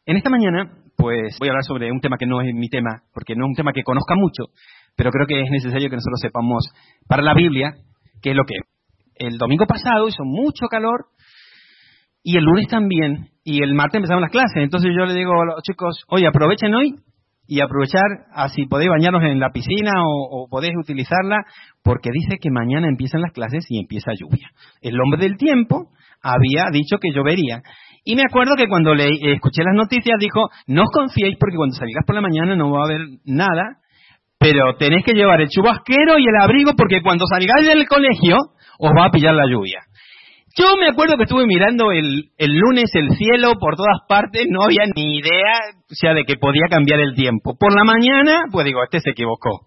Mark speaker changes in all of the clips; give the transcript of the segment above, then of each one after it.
Speaker 1: En esta mañana, pues voy a hablar sobre un tema que no es mi tema, porque no es un tema que conozca mucho, pero creo que es necesario que nosotros sepamos para la Biblia qué es lo que es. El domingo pasado hizo mucho calor y el lunes también, y el martes empezaron las clases. Entonces yo le digo a los chicos, oye, aprovechen hoy y aprovechar así podéis bañaros en la piscina o podéis utilizarla, porque dice que mañana empiezan las clases y empieza lluvia. El hombre del tiempo había dicho que llovería. Y me acuerdo que cuando escuché las noticias dijo, no os confiéis porque cuando salgáis por la mañana no va a haber nada, pero tenéis que llevar el chubasquero y el abrigo porque cuando salgáis del colegio os va a pillar la lluvia. Yo me acuerdo que estuve mirando el lunes el cielo por todas partes, no había ni idea, o sea, de que podía cambiar el tiempo. Por la mañana, pues digo, este se equivocó.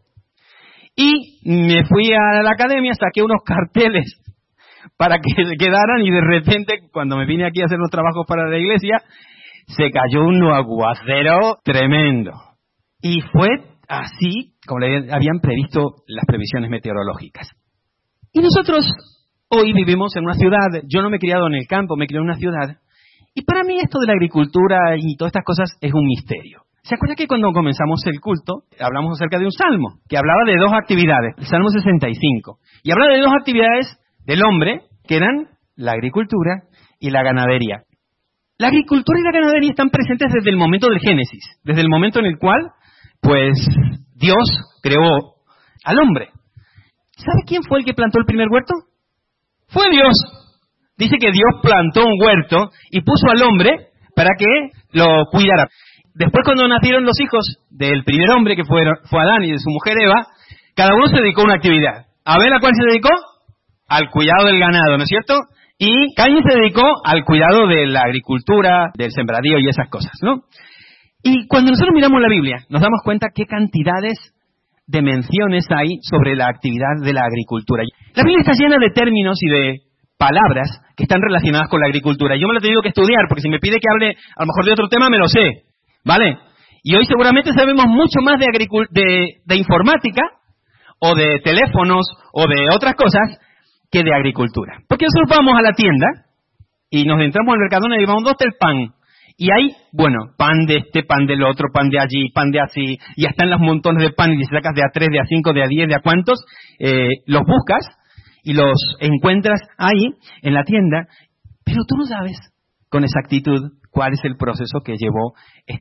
Speaker 1: Y me fui a la academia, saqué unos carteles para que se quedaran y de repente, cuando me vine aquí a hacer los trabajos para la iglesia, se cayó un aguacero tremendo. Y fue así como le habían previsto las previsiones meteorológicas. Y nosotros hoy vivimos en una ciudad, yo no me he criado en el campo, me he criado en una ciudad, y para mí esto de la agricultura y todas estas cosas es un misterio. ¿Se acuerda que cuando comenzamos el culto hablamos acerca de un salmo que hablaba de dos actividades, el Salmo 65, y hablaba de dos actividades del hombre que eran la agricultura y la ganadería? La agricultura y la ganadería están presentes desde el momento del Génesis, desde el momento en el cual, pues, Dios creó al hombre. ¿Sabe quién fue el que plantó el primer huerto? Fue Dios. Dice que Dios plantó un huerto y puso al hombre para que lo cuidara. Después, cuando nacieron los hijos del primer hombre, que fue Adán, y de su mujer Eva, cada uno se dedicó a una actividad. Abel, ¿a cuál se dedicó? Al cuidado del ganado, ¿no es cierto? Y Caín se dedicó al cuidado de la agricultura, del sembradío y esas cosas, ¿no? Y cuando nosotros miramos la Biblia, nos damos cuenta qué cantidades de menciones hay sobre la actividad de la agricultura. La Biblia está llena de términos y de palabras que están relacionadas con la agricultura. Yo me lo he tenido que estudiar, porque si me pide que hable a lo mejor de otro tema, me lo sé, ¿vale? Y hoy seguramente sabemos mucho más de informática, o de teléfonos, o de otras cosas, que de agricultura. Porque nosotros vamos a la tienda, y nos entramos al Mercadona y llevamos 2 del pan. Y hay, bueno, pan de este, pan del otro, pan de allí, pan de así, y están los montones de pan, y si sacas de a 3, de a 5, de a 10, de a cuántos, los buscas y los encuentras ahí en la tienda, pero tú no sabes con exactitud cuál es el proceso que llevó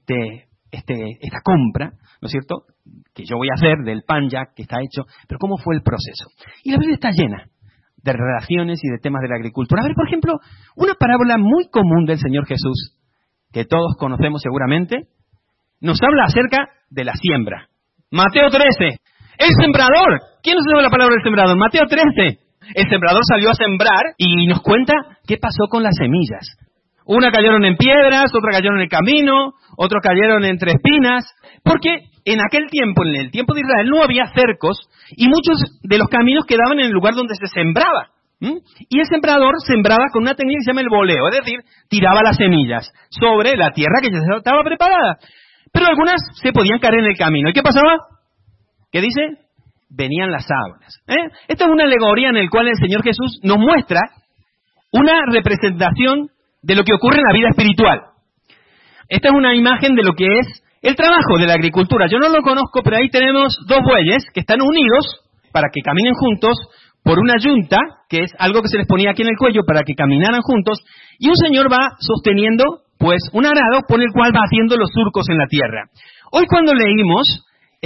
Speaker 1: esta compra, ¿no es cierto?, que yo voy a hacer del pan ya que está hecho, pero cómo fue el proceso. Y la Biblia está llena de relaciones y de temas de la agricultura. A ver, por ejemplo, una parábola muy común del Señor Jesús, que todos conocemos seguramente, nos habla acerca de la siembra. Mateo 13. El sembrador. ¿Quién no sabe la palabra del sembrador? Mateo 13. El sembrador salió a sembrar y nos cuenta qué pasó con las semillas. Una cayeron en piedras, otra cayeron en el camino, otros cayeron entre espinas, porque en aquel tiempo, en el tiempo de Israel, no había cercos y muchos de los caminos quedaban en el lugar donde se sembraba. Y el sembrador sembraba con una técnica que se llama el voleo, es decir, tiraba las semillas sobre la tierra que ya estaba preparada. Pero algunas se podían caer en el camino. ¿Y qué pasaba? ¿Qué dice? Venían las aves. Esta es una alegoría en la cual el Señor Jesús nos muestra una representación de lo que ocurre en la vida espiritual. Esta es una imagen de lo que es el trabajo de la agricultura. Yo no lo conozco, pero ahí tenemos 2 bueyes que están unidos para que caminen juntos por una yunta, que es algo que se les ponía aquí en el cuello para que caminaran juntos, y un señor va sosteniendo, pues, un arado por el cual va haciendo los surcos en la tierra. Hoy cuando leímos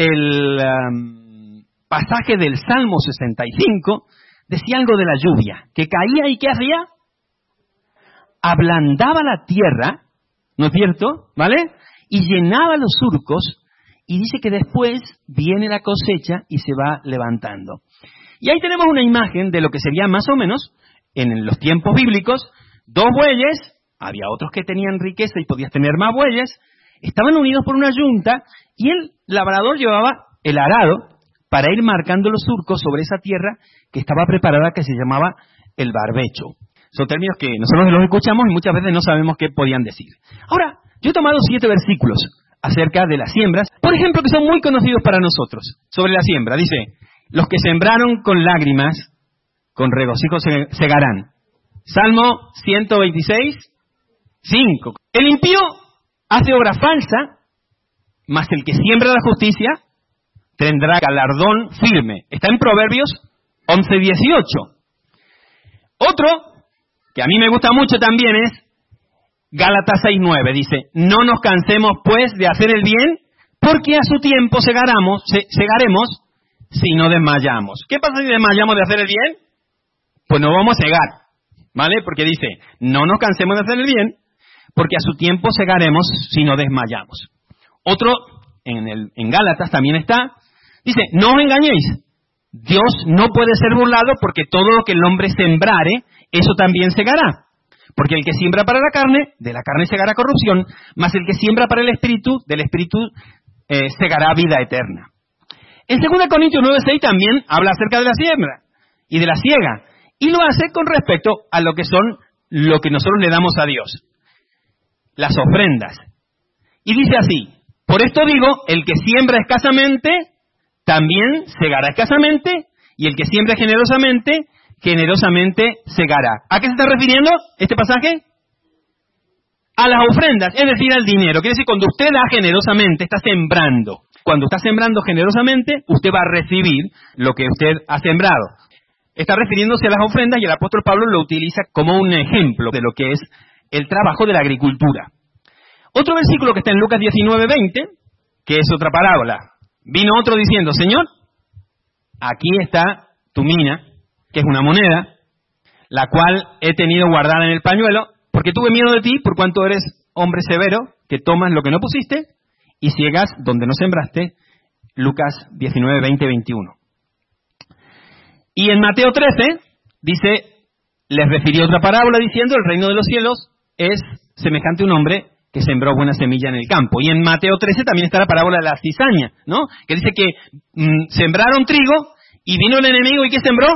Speaker 1: el pasaje del Salmo 65, decía algo de la lluvia, que caía y ¿qué hacía? Ablandaba la tierra, ¿no es cierto? ¿Vale? Y llenaba los surcos, y dice que después viene la cosecha y se va levantando. Y ahí tenemos una imagen de lo que sería más o menos, en los tiempos bíblicos, 2 bueyes, había otros que tenían riqueza y podías tener más bueyes, estaban unidos por una yunta, y el labrador llevaba el arado para ir marcando los surcos sobre esa tierra que estaba preparada, que se llamaba el barbecho. Son términos que nosotros los escuchamos y muchas veces no sabemos qué podían decir. Ahora, yo he tomado 7 versículos acerca de las siembras, por ejemplo, que son muy conocidos para nosotros, sobre la siembra. Dice, los que sembraron con lágrimas, con regocijo segarán. Salmo 126, 5. El impío hace obra falsa, mas el que siembra la justicia tendrá galardón firme. Está en Proverbios 11:18. Otro, que a mí me gusta mucho también, es Gálatas 6:9. Dice, no nos cansemos pues de hacer el bien, porque a su tiempo segaremos si no desmayamos. ¿Qué pasa si desmayamos de hacer el bien? Pues nos vamos a cegar, ¿vale? Porque dice, no nos cansemos de hacer el bien, porque a su tiempo segaremos si no desmayamos. Otro, en Gálatas también está, dice, no os engañéis, Dios no puede ser burlado, porque todo lo que el hombre sembrare, eso también segará. Porque el que siembra para la carne, de la carne segará corrupción, mas el que siembra para el espíritu, del espíritu segará vida eterna. En 2 Corintios 9:6 también habla acerca de la siembra y de la siega, y lo hace con respecto a lo que nosotros le damos a Dios, las ofrendas. Y dice así, por esto digo, el que siembra escasamente, también segará escasamente, y el que siembra generosamente, generosamente segará. ¿A qué se está refiriendo este pasaje? A las ofrendas, es decir, al dinero. Quiere decir, cuando usted da generosamente, está sembrando. Cuando está sembrando generosamente, usted va a recibir lo que usted ha sembrado. Está refiriéndose a las ofrendas y el apóstol Pablo lo utiliza como un ejemplo de lo que es el trabajo de la agricultura. Otro versículo que está en Lucas 19:20, que es otra parábola. Vino otro diciendo, Señor, aquí está tu mina, que es una moneda, la cual he tenido guardada en el pañuelo, porque tuve miedo de ti, por cuanto eres hombre severo, que tomas lo que no pusiste y ciegas donde no sembraste. Lucas 19, 20, 21. Y en Mateo 13, dice, les refirió otra parábola diciendo, el reino de los cielos es semejante a un hombre que sembró buena semilla en el campo. Y en Mateo 13 también está la parábola de la cizaña, ¿no? Que dice que sembraron trigo y vino el enemigo y ¿qué sembró?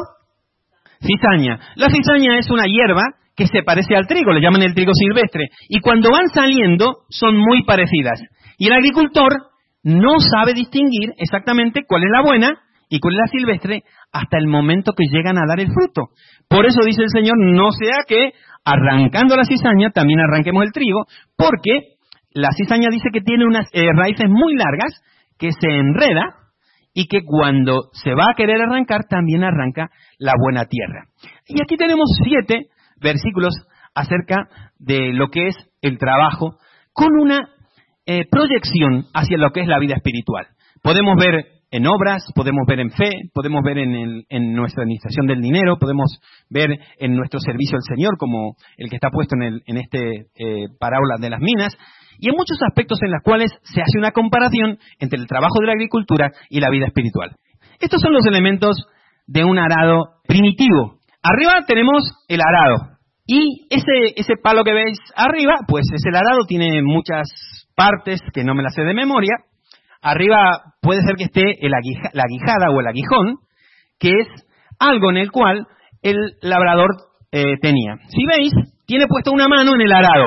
Speaker 1: Cizaña. La cizaña es una hierba que se parece al trigo, le llaman el trigo silvestre. Y cuando van saliendo son muy parecidas. Y el agricultor no sabe distinguir exactamente cuál es la buena y cuál es la silvestre hasta el momento que llegan a dar el fruto. Por eso dice el Señor, no sea que arrancando la cizaña también arranquemos el trigo, porque la cizaña dice que tiene unas raíces muy largas, que se enreda y que cuando se va a querer arrancar también arranca la buena tierra. Y aquí tenemos 7 versículos acerca de lo que es el trabajo con una proyección hacia lo que es la vida espiritual. Podemos ver en obras, podemos ver en fe, podemos ver en nuestra administración del dinero, podemos ver en nuestro servicio al Señor, como el que está puesto en este parábola de las minas, y en muchos aspectos en los cuales se hace una comparación entre el trabajo de la agricultura y la vida espiritual. Estos son los elementos de un arado primitivo. Arriba tenemos el arado, y ese palo que veis arriba, pues es el arado, tiene muchas partes que no me las sé de memoria. Arriba puede ser que esté la guijada o el aguijón, que es algo en el cual el labrador tenía. Si veis, tiene puesta una mano en el arado,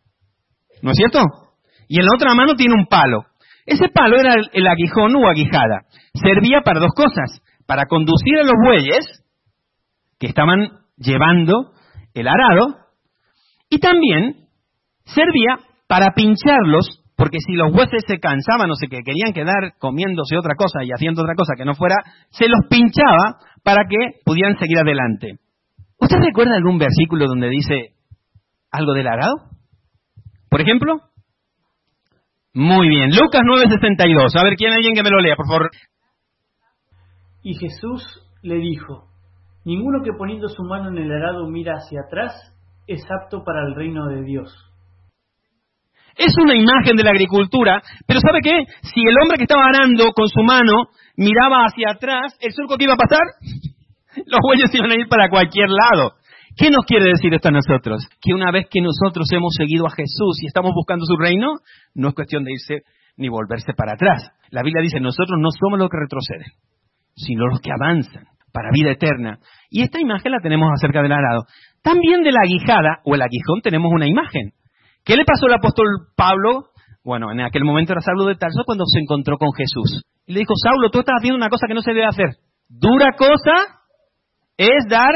Speaker 1: ¿no es cierto? Y en la otra mano tiene un palo. Ese palo era el aguijón o aguijada. Servía para 2 cosas. Para conducir a los bueyes que estaban llevando el arado, y también servía para pincharlos, porque si los bueyes se cansaban o se querían quedar comiéndose otra cosa y haciendo otra cosa que no fuera, se los pinchaba para que pudieran seguir adelante. ¿Usted recuerda algún versículo donde dice algo del arado? Por ejemplo. Muy bien, Lucas 9:62. A ver, alguien que me lo lea, por favor.
Speaker 2: Y Jesús le dijo, ninguno que poniendo su mano en el arado mira hacia atrás es apto para el reino de Dios.
Speaker 1: Es una imagen de la agricultura, pero ¿sabe qué? Si el hombre que estaba arando con su mano miraba hacia atrás, ¿el surco que iba a pasar? Los bueyes iban a ir para cualquier lado. ¿Qué nos quiere decir esto a nosotros? Que una vez que nosotros hemos seguido a Jesús y estamos buscando su reino, no es cuestión de irse ni volverse para atrás. La Biblia dice, nosotros no somos los que retroceden, sino los que avanzan para vida eterna. Y esta imagen la tenemos acerca del arado. También de la aguijada o el aguijón tenemos una imagen. ¿Qué le pasó al apóstol Pablo? Bueno, en aquel momento era Saulo de Tarso cuando se encontró con Jesús. Y le dijo, Saulo, tú estás haciendo una cosa que no se debe hacer. Dura cosa es dar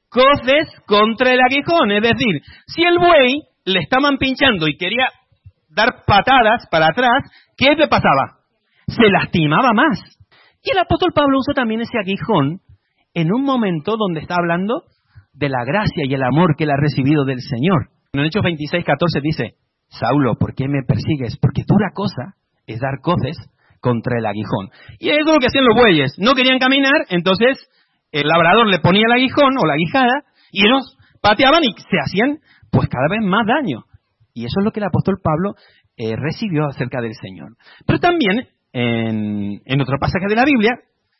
Speaker 1: coces contra el aguijón. Es decir, si el buey le estaban pinchando y quería dar patadas para atrás, ¿qué le pasaba? Se lastimaba más. Y el apóstol Pablo usa también ese aguijón en un momento donde está hablando de la gracia y el amor que él ha recibido del Señor. En Hechos 26:14 dice, Saulo, ¿por qué me persigues? Porque dura cosa es dar coces contra el aguijón. Y eso es lo que hacían los bueyes. No querían caminar, entonces el labrador le ponía el aguijón o la guijada y ellos pateaban y se hacían pues cada vez más daño. Y eso es lo que el apóstol Pablo recibió acerca del Señor. Pero también en otro pasaje de la Biblia,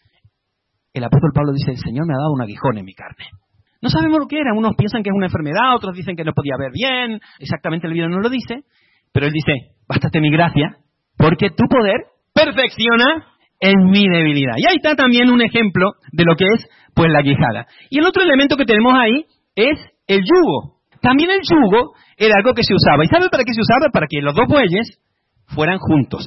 Speaker 1: el apóstol Pablo dice, el Señor me ha dado un aguijón en mi carne. No sabemos lo que era. Unos piensan que es una enfermedad, otros dicen que no podía ver bien. Exactamente el Biblia no lo dice. Pero él dice, bástate mi gracia, porque tu poder perfecciona en mi debilidad. Y ahí está también un ejemplo de lo que es pues la quijada. Y el otro elemento que tenemos ahí es el yugo. También el yugo era algo que se usaba. ¿Y sabe para qué se usaba? Para que los dos bueyes fueran juntos.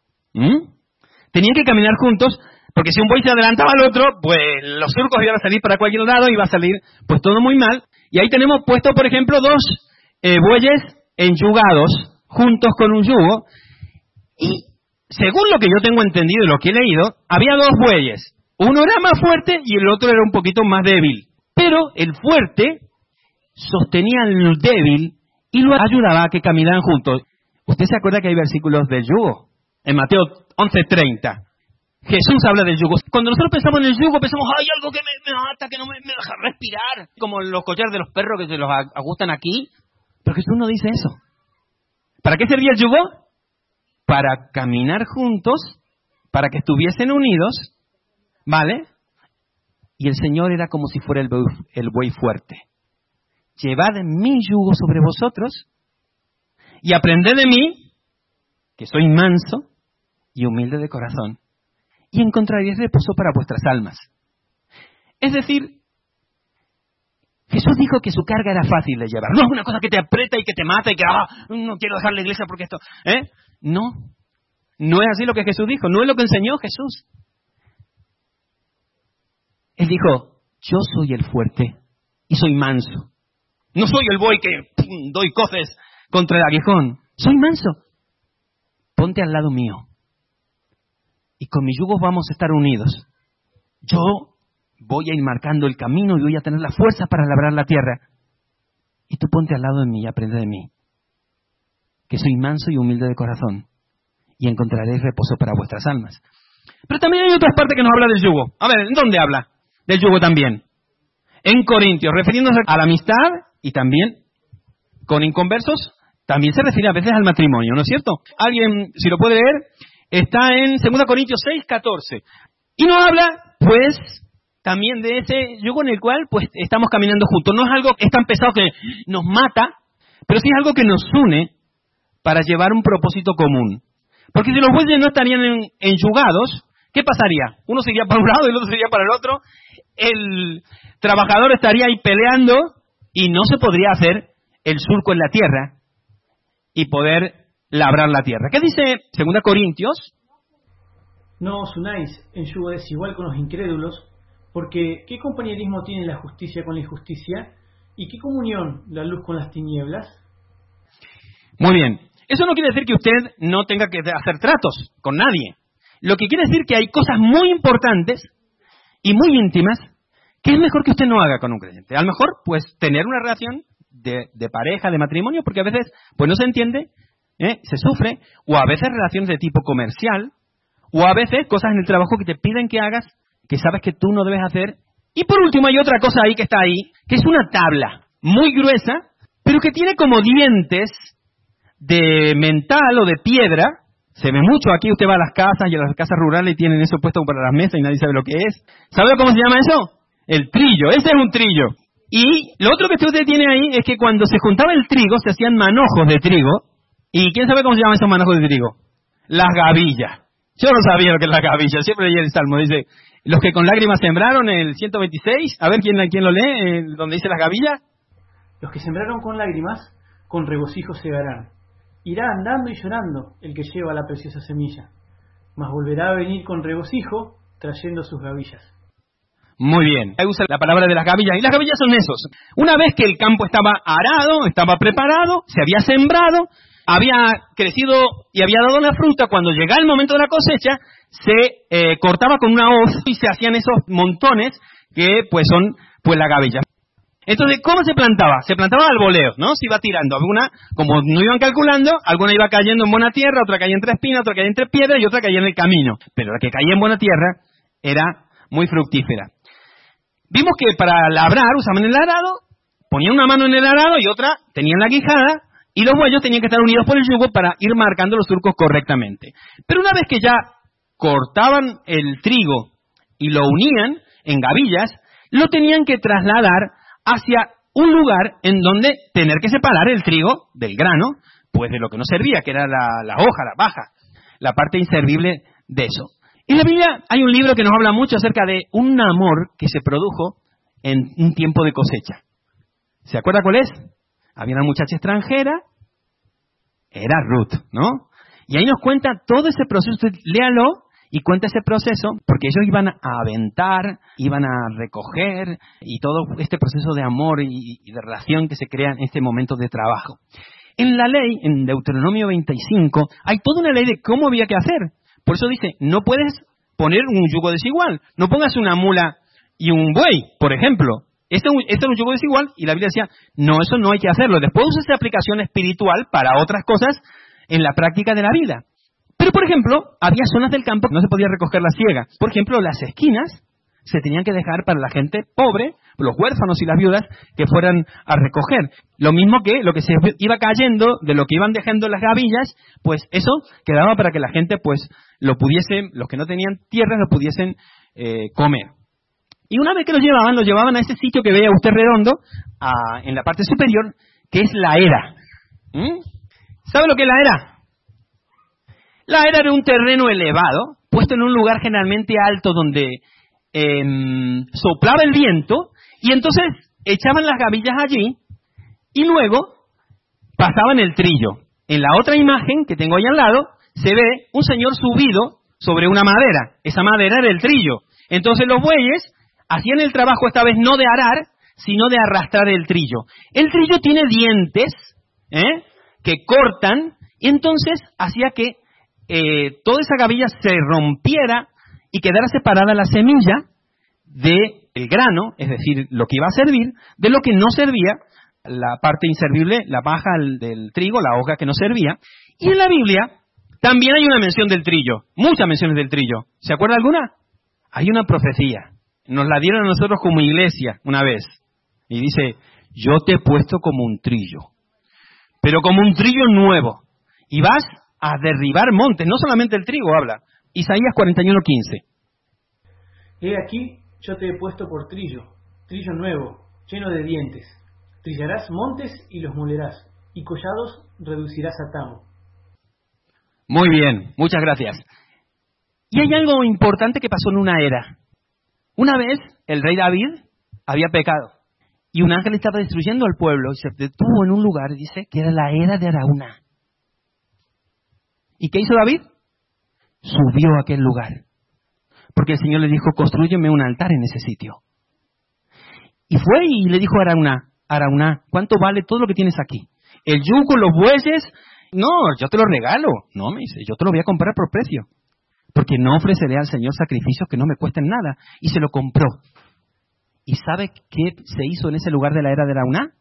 Speaker 1: Tenían que caminar juntos, porque si un buey se adelantaba al otro, pues los surcos iban a salir para cualquier lado y iba a salir pues todo muy mal. Y ahí tenemos puesto, por ejemplo, dos bueyes enyugados juntos con un yugo. Y según lo que yo tengo entendido y lo que he leído, había dos bueyes. Uno era más fuerte y el otro era un poquito más débil. Pero el fuerte sostenía al débil y lo ayudaba a que caminaran juntos. ¿Usted se acuerda que hay versículos del yugo? En Mateo 11:30. Jesús habla del yugo. Cuando nosotros pensamos en el yugo, pensamos, hay algo que me mata, que no me deja respirar. Como los collares de los perros que se los ajustan aquí. Pero Jesús no dice eso. ¿Para qué servía el yugo? Para caminar juntos, para que estuviesen unidos, ¿vale? Y el Señor era como si fuera el buey fuerte. Llevad mi yugo sobre vosotros y aprended de mí, que soy manso y humilde de corazón, y encontraréis reposo para vuestras almas. Es decir, Jesús dijo que su carga era fácil de llevar. No es una cosa que te aprieta y que te mata y que no quiero dejar la iglesia porque esto... No es así lo que Jesús dijo, no es lo que enseñó Jesús. Él dijo, yo soy el fuerte y soy manso. No soy el buey que doy coces contra el aguijón. Soy manso. Ponte al lado mío. Y con mis yugos vamos a estar unidos. Yo voy a ir marcando el camino y voy a tener la fuerza para labrar la tierra. Y tú ponte al lado de mí y aprende de mí, que soy manso y humilde de corazón, y encontraréis reposo para vuestras almas. Pero también hay otras partes que nos habla del yugo. A ver, ¿en dónde habla del yugo también? En Corintios, refiriéndose a la amistad y también con inconversos, también se refiere a veces al matrimonio, ¿no es cierto? Alguien, si lo puede leer, está en 2 Corintios 6:14. Y nos habla, pues, también de ese yugo en el cual pues estamos caminando juntos. No es algo que es tan pesado que nos mata, pero sí es algo que nos une para llevar un propósito común. Porque si los bueyes no estarían enyugados, ¿qué pasaría? Uno se iría para un lado y el otro se iría para el otro. El trabajador estaría ahí peleando y no se podría hacer el surco en la tierra y poder labrar la tierra. ¿Qué dice 2 Corintios?
Speaker 2: No os unáis en yugo desigual con los incrédulos, porque ¿qué compañerismo tiene la justicia con la injusticia? ¿Y qué comunión la luz con las tinieblas?
Speaker 1: Muy bien. Eso no quiere decir que usted no tenga que hacer tratos con nadie. Lo que quiere decir que hay cosas muy importantes y muy íntimas que es mejor que usted no haga con un creyente. A lo mejor, pues, tener una relación de pareja, de matrimonio, porque a veces, pues, no se entiende, se sufre, o a veces relaciones de tipo comercial, o a veces cosas en el trabajo que te piden que hagas, que sabes que tú no debes hacer. Y por último hay otra cosa ahí que está ahí, que es una tabla muy gruesa, pero que tiene como dientes de mental o de piedra. Se ve mucho aquí, usted va a las casas y a las casas rurales y tienen eso puesto para las mesas y nadie sabe lo que es. ¿Sabe cómo se llama eso? El trillo, ese es un trillo. Y lo otro que usted tiene ahí es que cuando se juntaba el trigo se hacían manojos de trigo. ¿Y quién sabe cómo se llaman esos manojos de trigo? Las gavillas. Yo no sabía lo que es la gavilla, siempre leía el Salmo, dice, los que con lágrimas sembraron, el 126, a ver quién lo lee, donde dice las gavillas.
Speaker 2: Los que sembraron con lágrimas, con regocijo segarán. Irá andando y llorando el que lleva la preciosa semilla, mas volverá a venir con regocijo, trayendo sus gavillas.
Speaker 1: Muy bien, ahí usa la palabra de las gavillas, y las gavillas son esos. Una vez que el campo estaba arado, estaba preparado, se había sembrado, había crecido y había dado la fruta, cuando llegaba el momento de la cosecha, se cortaba con una hoz y se hacían esos montones que pues son pues la gavilla. Entonces, ¿cómo se plantaba? Se plantaba al voleo, ¿no? Se iba tirando. Alguna, como no iban calculando, alguna iba cayendo en buena tierra, otra caía entre espinas, otra caía entre piedras y otra caía en el camino. Pero la que caía en buena tierra era muy fructífera. Vimos que para labrar usaban el arado, ponían una mano en el arado y otra tenían la guijada, y los bueyes tenían que estar unidos por el yugo para ir marcando los surcos correctamente. Pero una vez que ya cortaban el trigo y lo unían en gavillas, lo tenían que trasladar hacia un lugar en donde tener que separar el trigo del grano, pues de lo que no servía, que era la hoja, la paja, la parte inservible de eso. En la Biblia hay un libro que nos habla mucho acerca de un amor que se produjo en un tiempo de cosecha. ¿Se acuerda cuál es? Había una muchacha extranjera, era Ruth, ¿no? Y ahí nos cuenta todo ese proceso, usted léalo y cuenta ese proceso, porque ellos iban a aventar, iban a recoger, y todo este proceso de amor y de relación que se crea en este momento de trabajo. En la ley, en Deuteronomio 25, hay toda una ley de cómo había que hacer. Por eso dice, no puedes poner un yugo desigual, no pongas una mula y un buey, por ejemplo. Este es un yugo desigual, y la Biblia decía, no, eso no hay que hacerlo. Después usa esa aplicación espiritual para otras cosas en la práctica de la vida. Pero, por ejemplo, había zonas del campo que no se podía recoger la siega. Por ejemplo, las esquinas se tenían que dejar para la gente pobre, los huérfanos y las viudas, que fueran a recoger. Lo mismo que lo que se iba cayendo, de lo que iban dejando las gavillas, pues eso quedaba para que la gente, pues, lo pudiesen, los que no tenían tierras, lo pudiesen comer. Y una vez que lo llevaban a ese sitio que veía usted redondo, en la parte superior, que es la era. ¿Sabe lo que es la era? La era era un terreno elevado, puesto en un lugar generalmente alto donde soplaba el viento, y entonces echaban las gavillas allí y luego pasaban el trillo. En la otra imagen que tengo ahí al lado se ve un señor subido sobre una madera. Esa madera era el trillo. Entonces los bueyes hacían el trabajo esta vez no de arar, sino de arrastrar el trillo. El trillo tiene dientes que cortan, y entonces hacía que toda esa gavilla se rompiera y quedara separada la semilla del grano, es decir, lo que iba a servir, de lo que no servía, la parte inservible, la paja del trigo, la hoja que no servía. Y en la Biblia también hay una mención del trillo, muchas menciones del trillo. ¿Se acuerda alguna? Hay una profecía, nos la dieron a nosotros como iglesia una vez, y dice, yo te he puesto como un trillo, pero como un trillo nuevo, y vas a derribar montes, no solamente el trigo habla. Isaías 41:15.
Speaker 2: He aquí, yo te he puesto por trillo nuevo, lleno de dientes. Trillarás montes y los molerás, y collados reducirás a tamo.
Speaker 1: Muy bien, muchas gracias. Y hay algo importante que pasó en una era. Una vez, el rey David había pecado, y un ángel estaba destruyendo al pueblo, y se detuvo en un lugar, dice, que era la era de Araúna. ¿Y qué hizo David? Subió a aquel lugar. Porque el Señor le dijo, constrúyeme un altar en ese sitio. Y fue y le dijo a Araúna, ¿cuánto vale todo lo que tienes aquí? El yugo, los bueyes. No, yo te lo regalo. No, me dice, yo te lo voy a comprar por precio. Porque no ofreceré al Señor sacrificios que no me cuesten nada. Y se lo compró. ¿Y sabe qué se hizo en ese lugar de la era de Araúna?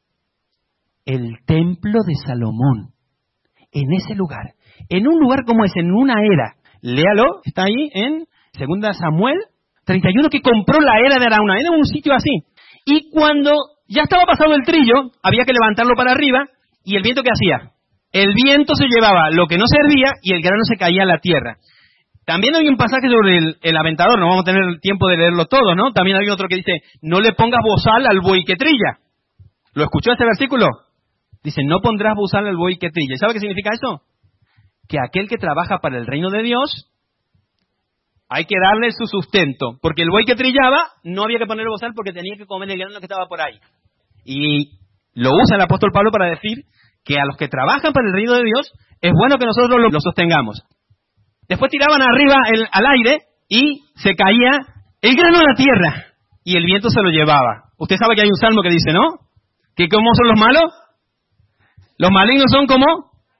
Speaker 1: El templo de Salomón. En ese lugar. En un lugar como ese, en una era. Léalo, está ahí en 2 Samuel 31, que compró la era de Araúna. Era un sitio así. Y cuando ya estaba pasado el trillo, había que levantarlo para arriba, y el viento, ¿qué hacía? El viento se llevaba lo que no servía y el grano se caía a la tierra. También hay un pasaje sobre el aventador, no vamos a tener tiempo de leerlo todo, ¿no? También hay otro que dice, no le pongas bozal al buey que trilla. ¿Lo escuchó este versículo? Dice, no pondrás bozal al buey que trilla. ¿Y sabe qué significa eso? Que aquel que trabaja para el reino de Dios, hay que darle su sustento. Porque el buey que trillaba, no había que ponerle bozal porque tenía que comer el grano que estaba por ahí. Y lo usa el apóstol Pablo para decir que a los que trabajan para el reino de Dios, es bueno que nosotros lo sostengamos. Después tiraban arriba al aire y se caía el grano a la tierra y el viento se lo llevaba. Usted sabe que hay un salmo que dice, ¿no? Que ¿cómo son los malos? Los malignos son como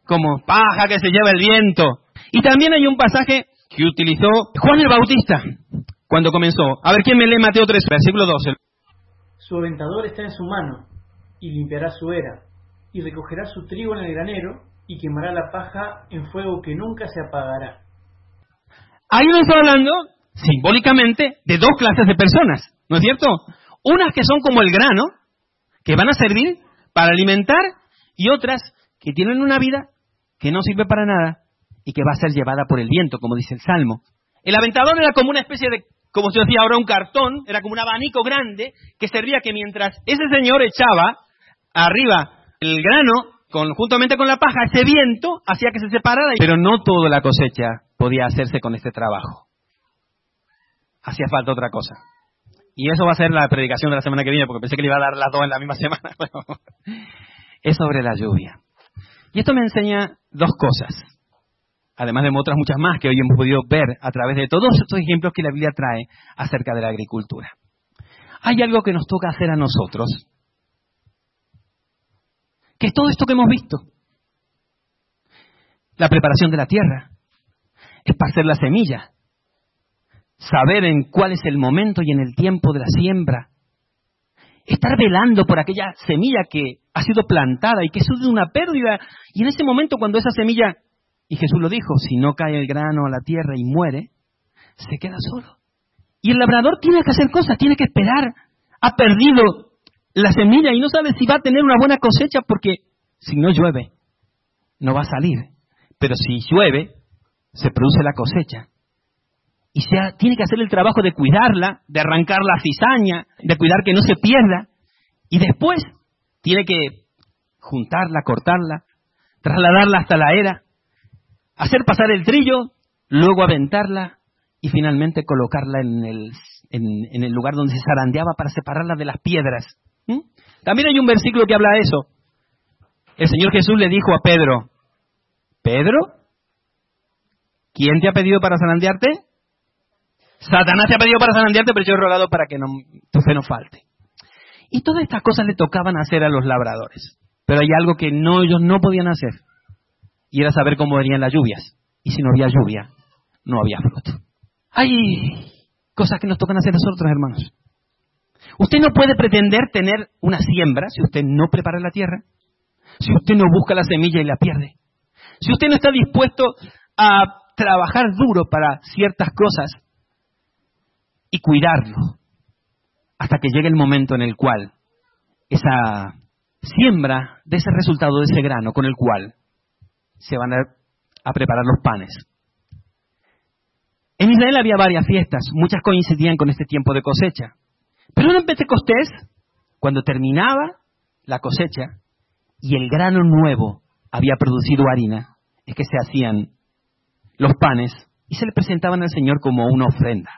Speaker 1: como paja que se lleva el viento. Y también hay un pasaje que utilizó Juan el Bautista cuando comenzó. A ver, ¿quién me lee Mateo 3, versículo 12?
Speaker 2: Su aventador está en su mano, y limpiará su era, y recogerá su trigo en el granero, y quemará la paja en fuego que nunca se apagará.
Speaker 1: Ahí nos está hablando, simbólicamente, de dos clases de personas, ¿no es cierto? Unas que son como el grano, que van a servir para alimentar, y otras que tienen una vida que no sirve para nada y que va a ser llevada por el viento, como dice el Salmo. El aventador era como una especie de, como se decía ahora, un cartón, era como un abanico grande que servía que mientras ese señor echaba arriba el grano, conjuntamente con la paja, ese viento hacía que se separara, pero no toda la cosecha podía hacerse con este trabajo. Hacía falta otra cosa. Y eso va a ser la predicación de la semana que viene, porque pensé que le iba a dar las dos en la misma semana. Es sobre la lluvia. Y esto me enseña dos cosas, además de otras muchas más que hoy hemos podido ver a través de todos estos ejemplos que la Biblia trae acerca de la agricultura. Hay algo que nos toca hacer a nosotros, que es todo esto que hemos visto. La preparación de la tierra, esparcer la semilla, saber en cuál es el momento y en el tiempo de la siembra, estar velando por aquella semilla que ha sido plantada y que sufre una pérdida, y en ese momento cuando esa semilla, y Jesús lo dijo, si no cae el grano a la tierra y muere, se queda solo. Y el labrador tiene que hacer cosas, tiene que esperar, ha perdido la semilla y no sabe si va a tener una buena cosecha, porque si no llueve, no va a salir. Pero si llueve, se produce la cosecha. Y tiene que hacer el trabajo de cuidarla, de arrancar la cizaña, de cuidar que no se pierda. Y después tiene que juntarla, cortarla, trasladarla hasta la era, hacer pasar el trillo, luego aventarla y finalmente colocarla en el lugar donde se zarandeaba para separarla de las piedras. También hay un versículo que habla de eso. El Señor Jesús le dijo a Pedro, Pedro, ¿quién te ha pedido para zarandearte? Satanás te ha pedido para zarandearte, pero yo he rogado para que tu fe no falte. Y todas estas cosas le tocaban hacer a los labradores. Pero hay algo que ellos no podían hacer. Y era saber cómo venían las lluvias. Y si no había lluvia, no había fruto. Hay cosas que nos tocan hacer a nosotros, hermanos. Usted no puede pretender tener una siembra si usted no prepara la tierra. Si usted no busca la semilla y la pierde. Si usted no está dispuesto a trabajar duro para ciertas cosas y cuidarlo hasta que llegue el momento en el cual esa siembra de ese resultado, de ese grano con el cual se van a preparar los panes. En Israel había varias fiestas, muchas coincidían con este tiempo de cosecha. Pero en Pentecostés, cuando terminaba la cosecha y el grano nuevo había producido harina, es que se hacían los panes y se le presentaban al Señor como una ofrenda.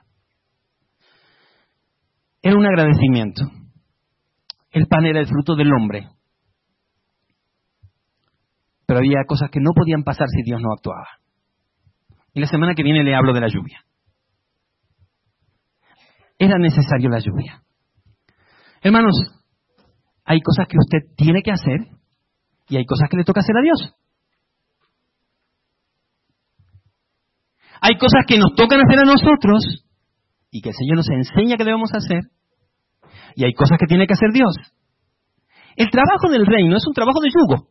Speaker 1: Era un agradecimiento. El pan era el fruto del hombre. Pero había cosas que no podían pasar si Dios no actuaba. Y la semana que viene le hablo de la lluvia. Era necesario la lluvia. Hermanos, hay cosas que usted tiene que hacer y hay cosas que le toca hacer a Dios. Hay cosas que nos tocan hacer a nosotros y que el Señor nos enseña que debemos hacer, y hay cosas que tiene que hacer Dios. El trabajo del reino es un trabajo de yugo.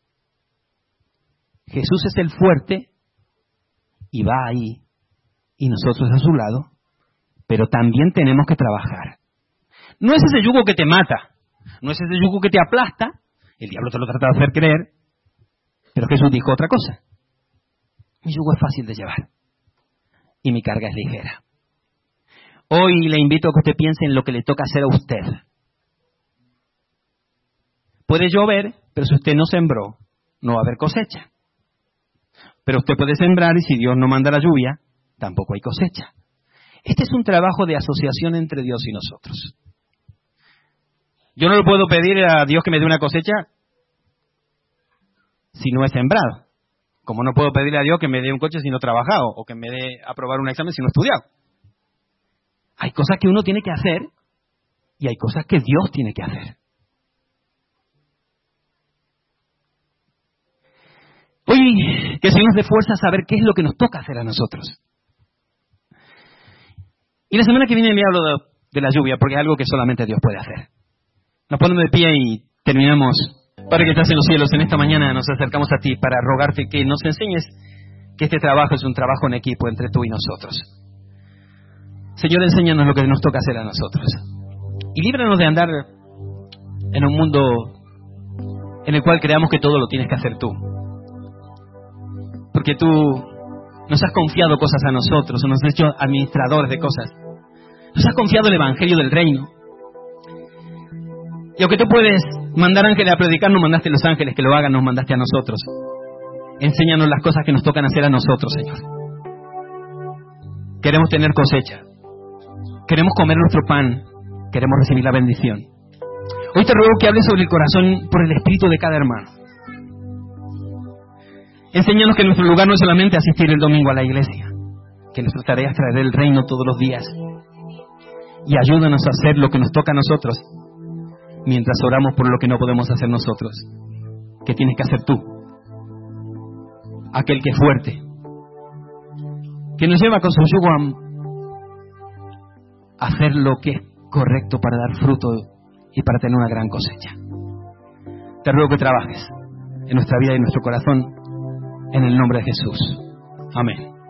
Speaker 1: Jesús es el fuerte y va ahí, y nosotros a su lado, pero también tenemos que trabajar. No es ese yugo que te mata, no es ese yugo que te aplasta, el diablo te lo trata de hacer creer, pero Jesús dijo otra cosa. Mi yugo es fácil de llevar y mi carga es ligera. Hoy le invito a que usted piense en lo que le toca hacer a usted. Puede llover, pero si usted no sembró, no va a haber cosecha. Pero usted puede sembrar y si Dios no manda la lluvia, tampoco hay cosecha. Este es un trabajo de asociación entre Dios y nosotros. Yo no le puedo pedir a Dios que me dé una cosecha si no he sembrado. Como no puedo pedirle a Dios que me dé un coche si no he trabajado, o que me dé aprobar un examen si no he estudiado. Hay cosas que uno tiene que hacer y hay cosas que Dios tiene que hacer. Hoy que el Señor nos dé fuerza a saber qué es lo que nos toca hacer a nosotros. Y la semana que viene le hablo de la lluvia, porque es algo que solamente Dios puede hacer. Nos ponemos de pie y terminamos. Padre que estás en los cielos, en esta mañana nos acercamos a ti para rogarte que nos enseñes que este trabajo es un trabajo en equipo entre tú y nosotros. Señor, enséñanos lo que nos toca hacer a nosotros. Y líbranos de andar en un mundo en el cual creamos que todo lo tienes que hacer tú. Porque tú nos has confiado cosas a nosotros, o nos has hecho administradores de cosas. Nos has confiado el evangelio del reino. Y aunque tú puedes mandar ángeles a predicar, no mandaste a los ángeles que lo hagan, nos mandaste a nosotros. Enséñanos las cosas que nos tocan hacer a nosotros, Señor. Queremos tener cosecha. Queremos comer nuestro pan. Queremos recibir la bendición. Hoy te ruego que hables sobre el corazón por el espíritu de cada hermano. Enséñanos que nuestro lugar no es solamente asistir el domingo a la iglesia, que nuestra tarea es traer el reino todos los días. Y ayúdanos a hacer lo que nos toca a nosotros, mientras oramos por lo que no podemos hacer nosotros. ¿Qué tienes que hacer tú? Aquel que es fuerte, que nos lleva con su yugo a hacer lo que es correcto para dar fruto y para tener una gran cosecha. Te ruego que trabajes en nuestra vida y en nuestro corazón, en el nombre de Jesús. Amén.